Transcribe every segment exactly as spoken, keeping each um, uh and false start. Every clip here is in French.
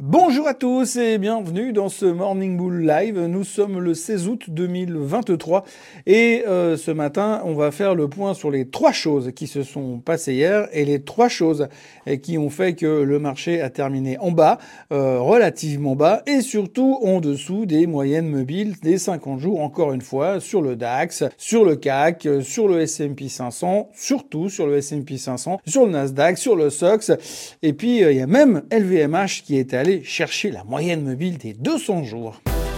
Bonjour à tous et bienvenue dans ce Morning Bull Live. Nous sommes le seize août deux mille vingt-trois et euh, ce matin, on va faire le point sur les trois choses qui se sont passées hier et les trois choses qui ont fait que le marché a terminé en bas, euh, relativement bas et surtout en dessous des moyennes mobiles des cinquante jours, encore une fois, sur le DAX, sur le C A C, sur le S and P cinq cents, surtout sur le S and P cinq cents, sur le Nasdaq, sur le S O X et puis il euh, y a même L V M H qui est allé chercher la moyenne mobile des deux cents jours.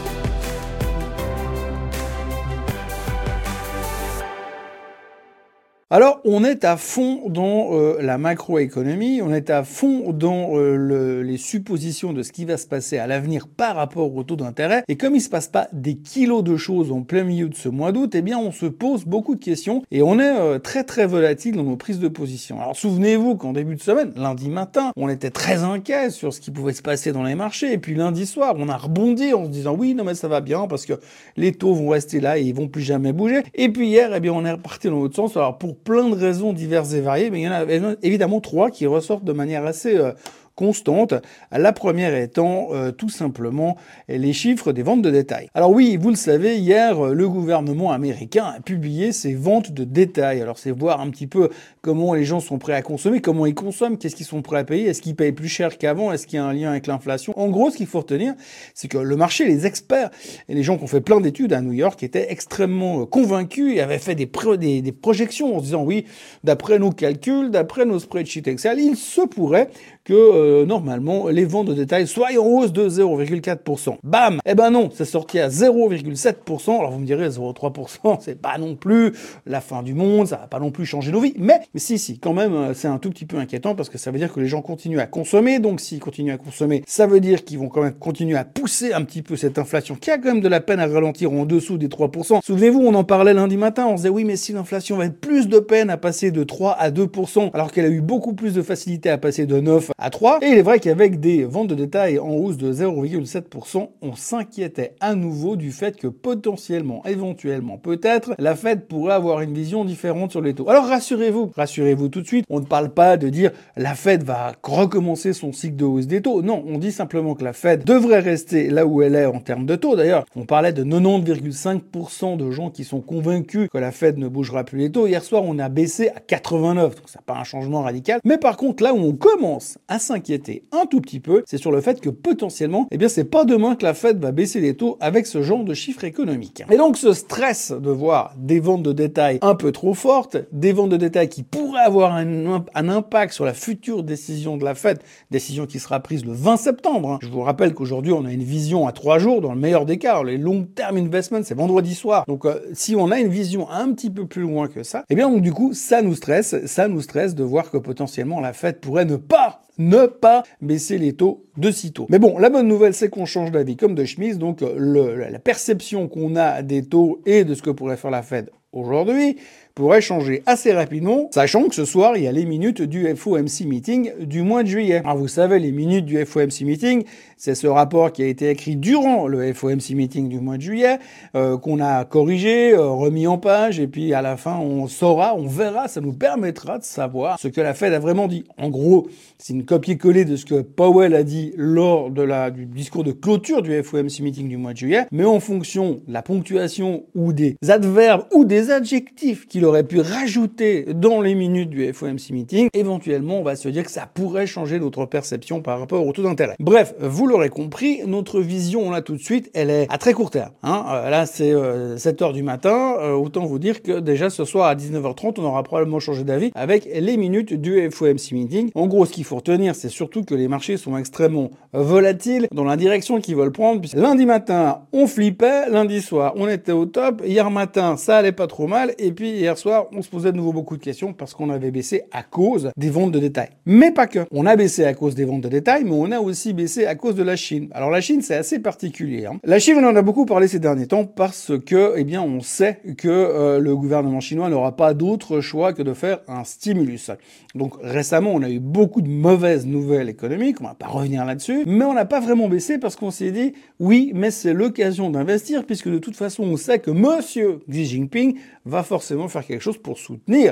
Alors, on est à fond dans euh, la macroéconomie, on est à fond dans euh, le, les suppositions de ce qui va se passer à l'avenir par rapport au taux d'intérêt. Et comme il se passe pas des kilos de choses en plein milieu de ce mois d'août, eh bien, on se pose beaucoup de questions et on est euh, très très volatile dans nos prises de position. Alors, souvenez-vous qu'en début de semaine, lundi matin, on était très inquiet sur ce qui pouvait se passer dans les marchés. Et puis lundi soir, on a rebondi en se disant oui, non mais ça va bien parce que les taux vont rester là et ils vont plus jamais bouger. Et puis hier, eh bien, on est reparti dans l'autre sens. Alors pour plein de raisons diverses et variées, mais il y en a évidemment trois qui ressortent de manière assez euh, constante. La première étant euh, tout simplement les chiffres des ventes de détail. Alors oui, vous le savez, hier, le gouvernement américain a publié ses ventes de détail. Alors c'est voir un petit peu comment les gens sont prêts à consommer, comment ils consomment, qu'est-ce qu'ils sont prêts à payer, est-ce qu'ils payent plus cher qu'avant, est-ce qu'il y a un lien avec l'inflation. En gros, ce qu'il faut retenir, c'est que le marché, les experts et les gens qui ont fait plein d'études à New York étaient extrêmement convaincus et avaient fait des, pro- des, des projections en se disant oui, d'après nos calculs, d'après nos spreadsheets Excel, il se pourrait que euh, normalement les ventes de détail soient en hausse de zéro virgule quatre pour cent. Bam! Eh ben non, c'est sorti à zéro virgule sept pour cent. Alors vous me direz zéro virgule trois pour cent, c'est pas non plus la fin du monde, ça va pas non plus changer nos vies, mais, mais si si, quand même c'est un tout petit peu inquiétant parce que ça veut dire que les gens continuent à consommer. Donc s'ils continuent à consommer, ça veut dire qu'ils vont quand même continuer à pousser un petit peu cette inflation qui a quand même de la peine à ralentir en dessous des trois pour cent. Souvenez-vous, on en parlait lundi matin, on se disait oui, mais si l'inflation va être plus de peine à passer de trois à deux pour cent alors qu'elle a eu beaucoup plus de facilité à passer de neuf à trois. Et il est vrai qu'avec des ventes de détail en hausse de zéro virgule sept pour cent, on s'inquiétait à nouveau du fait que potentiellement, éventuellement, peut-être, la Fed pourrait avoir une vision différente sur les taux. Alors rassurez-vous, rassurez-vous tout de suite, on ne parle pas de dire la Fed va recommencer son cycle de hausse des taux. Non, on dit simplement que la Fed devrait rester là où elle est en termes de taux. D'ailleurs, on parlait de quatre-vingt-dix virgule cinq pour cent de gens qui sont convaincus que la Fed ne bougera plus les taux. Hier soir, on a baissé à quatre-vingt-neuf, donc ça n'a pas un changement radical. Mais par contre, là où on commence à s'inquiéter un tout petit peu, c'est sur le fait que potentiellement, eh bien, c'est pas demain que la Fed va baisser les taux avec ce genre de chiffres économiques. Et donc, ce stress de voir des ventes de détail un peu trop fortes, des ventes de détail qui pourraient avoir un, un impact sur la future décision de la Fed, décision qui sera prise le vingt septembre. Hein. Je vous rappelle qu'aujourd'hui, on a une vision à trois jours, dans le meilleur des cas. Les long-term investments, c'est vendredi soir. Donc, euh, si on a une vision un petit peu plus loin que ça, eh bien, donc, du coup, ça nous stresse, ça nous stresse de voir que potentiellement la Fed pourrait ne pas ne pas baisser les taux de sitôt. Mais bon, la bonne nouvelle, c'est qu'on change d'avis comme de chemise, donc le, la perception qu'on a des taux et de ce que pourrait faire la Fed aujourd'hui pourrait changer assez rapidement, sachant que ce soir, il y a les minutes du F O M C Meeting du mois de juillet. Alors vous savez, les minutes du F O M C Meeting, c'est ce rapport qui a été écrit durant le F O M C Meeting du mois de juillet, euh, qu'on a corrigé, euh, remis en page, et puis à la fin, on saura, on verra, ça nous permettra de savoir ce que la Fed a vraiment dit. En gros, c'est une copier-coller de ce que Powell a dit lors de la, du discours de clôture du F O M C Meeting du mois de juillet, mais en fonction de la ponctuation ou des adverbes ou des adjectifs qu'il aurait pu rajouter dans les minutes du F O M C Meeting, éventuellement, on va se dire que ça pourrait changer notre perception par rapport au taux d'intérêt. Bref, vous l'aurez compris, notre vision, là, tout de suite, elle est à très court terme. Hein. Euh, là, c'est euh, sept heures du matin. Euh, autant vous dire que déjà, ce soir, à dix-neuf heures trente, on aura probablement changé d'avis avec les minutes du F O M C Meeting. En gros, ce qu'il faut retenir, c'est surtout que les marchés sont extrêmement volatiles dans la direction qu'ils veulent prendre. Puisque lundi matin, on flippait. Lundi soir, on était au top. Hier matin, ça allait pas trop mal. Et puis, hier soir, on se posait de nouveau beaucoup de questions parce qu'on avait baissé à cause des ventes de détail. Mais pas que. On a baissé à cause des ventes de détail, mais on a aussi baissé à cause de la Chine. Alors la Chine, c'est assez particulier. Hein. La Chine, on en a beaucoup parlé ces derniers temps parce que, eh bien, on sait que euh, le gouvernement chinois n'aura pas d'autre choix que de faire un stimulus. Donc récemment, on a eu beaucoup de mauvaises nouvelles économiques. On va pas revenir là-dessus, mais on n'a pas vraiment baissé parce qu'on s'est dit, oui, mais c'est l'occasion d'investir puisque de toute façon, on sait que Monsieur Xi Jinping va forcément faire quelque chose pour soutenir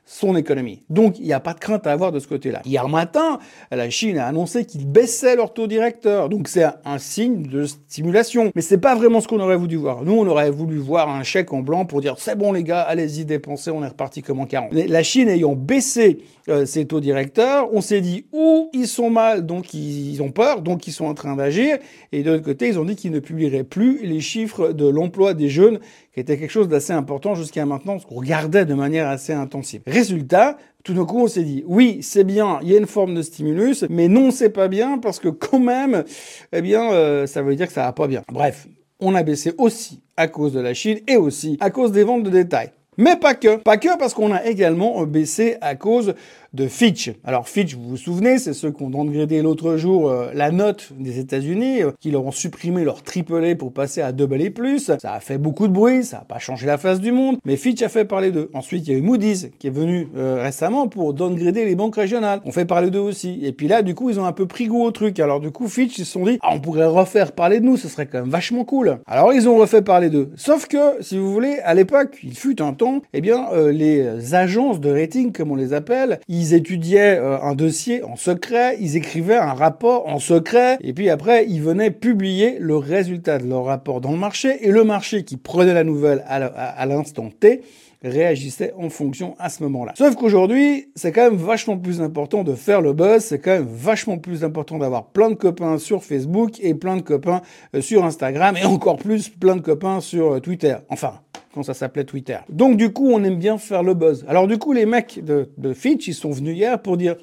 son économie. Donc, il n'y a pas de crainte à avoir de ce côté-là. Hier matin, la Chine a annoncé qu'ils baissaient leur taux directeur. Donc, c'est un signe de stimulation. Mais c'est pas vraiment ce qu'on aurait voulu voir. Nous, on aurait voulu voir un chèque en blanc pour dire « c'est bon les gars, allez-y dépensez, on est reparti comme en quarante ». La Chine ayant baissé euh, ses taux directeurs, on s'est dit « ouh, ils sont mal, donc ils ont peur, donc ils sont en train d'agir ». Et de l'autre côté, ils ont dit qu'ils ne publieraient plus les chiffres de l'emploi des jeunes, qui était quelque chose d'assez important jusqu'à maintenant, parce qu'on regardait de manière assez intensive. Résultat, tout d'un coup, on s'est dit, oui, c'est bien, il y a une forme de stimulus, mais non, c'est pas bien, parce que quand même, eh bien, euh, ça veut dire que ça va pas bien. Bref, on a baissé aussi à cause de la Chine et aussi à cause des ventes de détail. Mais pas que. Pas que parce qu'on a également baissé à cause de Fitch. Alors Fitch, vous vous souvenez, c'est ceux qui ont downgradé l'autre jour euh, la note des États-Unis, euh, qui leur ont supprimé leur triple A pour passer à double A plus. Ça a fait beaucoup de bruit, ça n'a pas changé la face du monde, mais Fitch a fait parler d'eux. Ensuite, il y a eu Moody's qui est venu euh, récemment pour downgrader les banques régionales. On fait parler d'eux aussi. Et puis là, du coup, ils ont un peu pris goût au truc. Alors du coup, Fitch, ils se sont dit, ah, on pourrait refaire parler de nous, ce serait quand même vachement cool. Alors ils ont refait parler d'eux. Sauf que, si vous voulez, à l'époque, il fut un temps, eh bien, euh, les agences de rating, comme on les appelle, ils étudiaient euh, un dossier en secret, ils écrivaient un rapport en secret, et puis après, ils venaient publier le résultat de leur rapport dans le marché, et le marché qui prenait la nouvelle à l'instant T, réagissait en fonction à ce moment-là. Sauf qu'aujourd'hui, c'est quand même vachement plus important de faire le buzz, c'est quand même vachement plus important d'avoir plein de copains sur Facebook et plein de copains euh, sur Instagram, et encore plus plein de copains sur euh, Twitter. Enfin, quand ça s'appelait Twitter. Donc du coup, on aime bien faire le buzz. Alors du coup, les mecs de, de Fitch, ils sont venus hier pour dire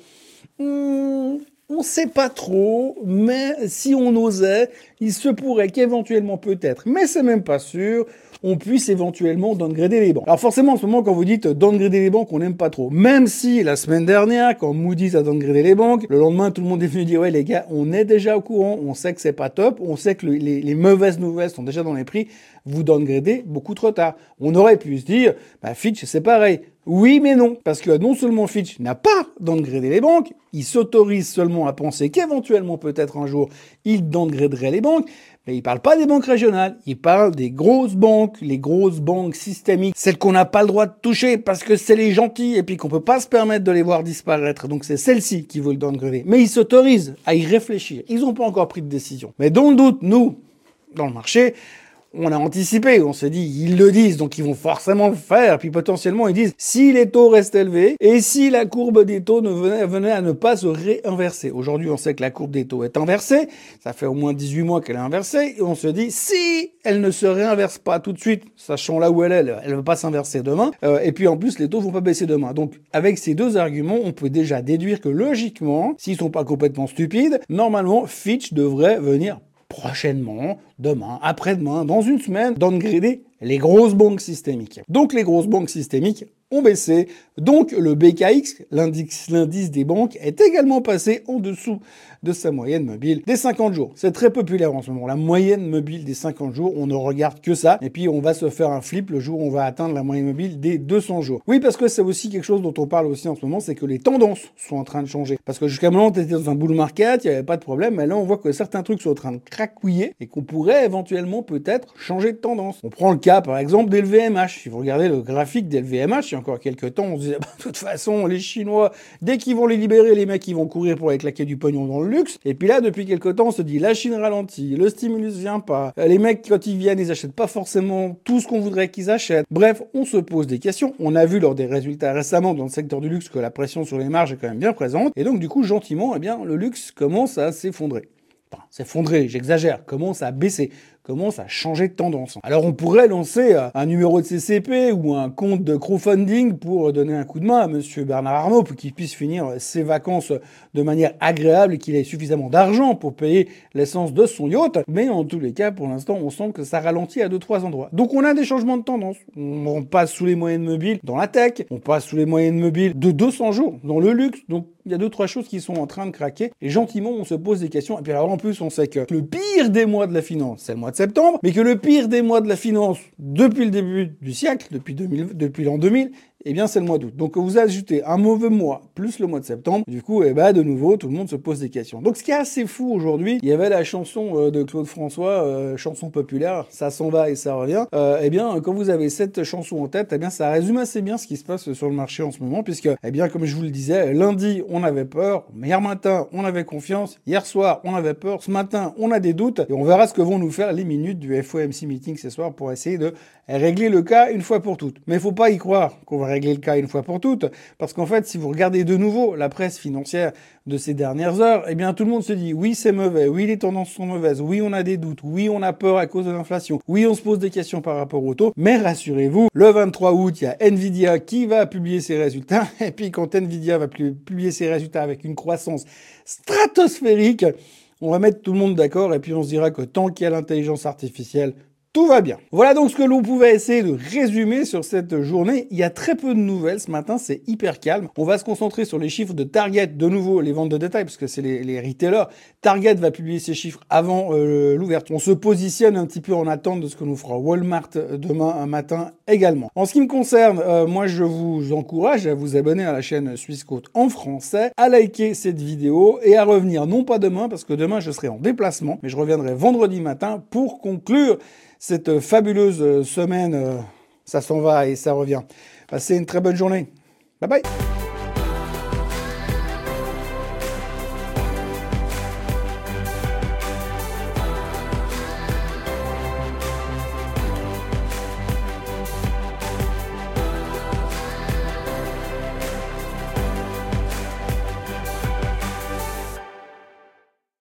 hm, on sait pas trop, mais si on osait, il se pourrait qu'éventuellement peut-être, mais c'est même pas sûr, on puisse éventuellement downgrader les banques. Alors forcément, en ce moment, quand vous dites downgrader les banques, on n'aime pas trop. Même si la semaine dernière, quand Moody's a downgradé les banques, le lendemain, tout le monde est venu dire ouais les gars, on est déjà au courant, on sait que c'est pas top, on sait que le, les, les mauvaises nouvelles sont déjà dans les prix, vous downgradez beaucoup trop tard. On aurait pu se dire, bah Fitch c'est pareil. Oui, mais non. Parce que non seulement Fitch n'a pas downgradé les banques, il s'autorise seulement à penser qu'éventuellement, peut-être un jour, il downgraderait les banques, mais il parle pas des banques régionales, il parle des grosses banques, les grosses banques systémiques, celles qu'on n'a pas le droit de toucher parce que c'est les gentils et puis qu'on peut pas se permettre de les voir disparaître. Donc c'est celles-ci qui veulent downgrader. Mais ils s'autorisent à y réfléchir. Ils n'ont pas encore pris de décision. Mais dans le doute, nous, dans le marché, on a anticipé, on s'est dit, ils le disent, donc ils vont forcément le faire. Puis potentiellement, ils disent, si les taux restent élevés et si la courbe des taux ne venait, venait à ne pas se réinverser. Aujourd'hui, on sait que la courbe des taux est inversée. Ça fait au moins dix-huit mois qu'elle est inversée. Et on se dit, si elle ne se réinverse pas tout de suite, sachant là où elle est, elle ne va pas s'inverser demain. Euh, et puis en plus, les taux vont pas baisser demain. Donc avec ces deux arguments, on peut déjà déduire que logiquement, s'ils sont pas complètement stupides, normalement, Fitch devrait venir prochainement, demain, après-demain, dans une semaine, downgrader les grosses banques systémiques. Donc les grosses banques systémiques ont baissé, donc le B K X, l'indice, l'indice des banques, est également passé en dessous de sa moyenne mobile des cinquante jours. C'est très populaire en ce moment, la moyenne mobile des cinquante jours, on ne regarde que ça, et puis on va se faire un flip le jour où on va atteindre la moyenne mobile des deux cents jours. Oui, parce que c'est aussi quelque chose dont on parle aussi en ce moment, c'est que les tendances sont en train de changer. Parce que jusqu'à maintenant, on était dans un bull market, il n'y avait pas de problème, mais là on voit que certains trucs sont en train de cracouiller, et qu'on pourrait éventuellement peut-être changer de tendance. On prend le cas par exemple d'L V M H. Si vous regardez le graphique d'L V M H, il y a encore quelques temps, on se disait, bah, de toute façon, les Chinois, dès qu'ils vont les libérer, les mecs, ils vont courir pour aller claquer du pognon dans le luxe. Et puis là, depuis quelques temps, on se dit, la Chine ralentit, le stimulus vient pas, les mecs, quand ils viennent, ils achètent pas forcément tout ce qu'on voudrait qu'ils achètent. Bref, on se pose des questions. On a vu lors des résultats récemment dans le secteur du luxe que la pression sur les marges est quand même bien présente. Et donc, du coup, gentiment, eh bien, le luxe commence à s'effondrer. Enfin, s'effondrer, j'exagère, commence à baisser, commence à changer de tendance. Alors on pourrait lancer un numéro de C C P ou un compte de crowdfunding pour donner un coup de main à monsieur Bernard Arnault pour qu'il puisse finir ses vacances de manière agréable et qu'il ait suffisamment d'argent pour payer l'essence de son yacht. Mais en tous les cas, pour l'instant, on sent que ça ralentit à deux, trois endroits. Donc on a des changements de tendance. On passe sous les moyennes mobiles dans la tech, on passe sous les moyennes mobiles de deux cents jours dans le luxe. Donc il y a deux, trois choses qui sont en train de craquer et gentiment on se pose des questions. Et puis alors en plus on sait que le pire des mois de la finance, c'est le mois de septembre, mais que le pire des mois de la finance depuis le début du siècle, depuis deux mille, depuis l'an deux mille, eh bien c'est le mois d'août. Donc vous ajoutez un mauvais mois plus le mois de septembre, du coup, eh ben de nouveau, tout le monde se pose des questions. Donc ce qui est assez fou aujourd'hui, il y avait la chanson euh, de Claude François, euh, chanson populaire, ça s'en va et ça revient. Euh, eh bien, quand vous avez cette chanson en tête, eh bien ça résume assez bien ce qui se passe sur le marché en ce moment, puisque, eh bien, comme je vous le disais, lundi on avait peur, hier matin on avait confiance, hier soir on avait peur, ce matin on a des doutes, et on verra ce que vont nous faire les minutes du F O M C meeting ce soir pour essayer de régler le cas une fois pour toutes. Mais il faut pas y croire qu'on va régler le cas une fois pour toutes, parce qu'en fait, si vous regardez de nouveau la presse financière de ces dernières heures, eh bien tout le monde se dit oui c'est mauvais, oui les tendances sont mauvaises, oui on a des doutes, oui on a peur à cause de l'inflation, oui on se pose des questions par rapport au taux, mais rassurez-vous, le vingt-trois août, il y a Nvidia qui va publier ses résultats, et puis quand Nvidia va publier ses résultats avec une croissance stratosphérique, on va mettre tout le monde d'accord, et puis on se dira que tant qu'il y a l'intelligence artificielle, tout va bien. Voilà donc ce que l'on pouvait essayer de résumer sur cette journée. Il y a très peu de nouvelles ce matin, c'est hyper calme. On va se concentrer sur les chiffres de Target, de nouveau les ventes de détail, parce que c'est les, les retailers. Target va publier ses chiffres avant euh, l'ouverture. On se positionne un petit peu en attente de ce que nous fera Walmart demain matin également. En ce qui me concerne, euh, moi je vous encourage à vous abonner à la chaîne Suisse Côte en français, à liker cette vidéo et à revenir non pas demain, parce que demain je serai en déplacement, mais je reviendrai vendredi matin pour conclure cette fabuleuse semaine. Ça s'en va et ça revient. Passez une très bonne journée. Bye bye.